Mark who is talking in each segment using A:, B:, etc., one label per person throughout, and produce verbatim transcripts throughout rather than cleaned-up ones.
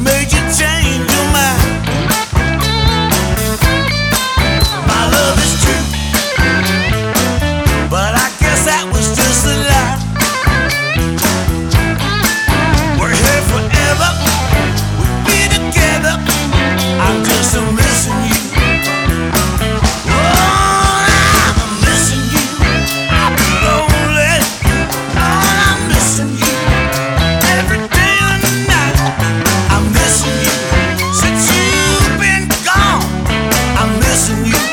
A: made you change your mind. My love is true, but I guess that was just a lie. We're here forever, we'll be together. I'm just a missing you. Oh, I'm a missing you. I'm lonely. Oh, I'm missing you. Every day and night, I'm missing you. Since you've been gone, I'm missing you.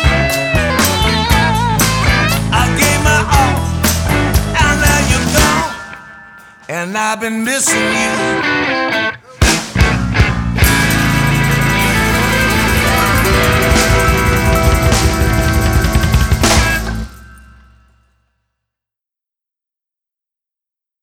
A: I gave my all, and now you're gone, and I've been missing you.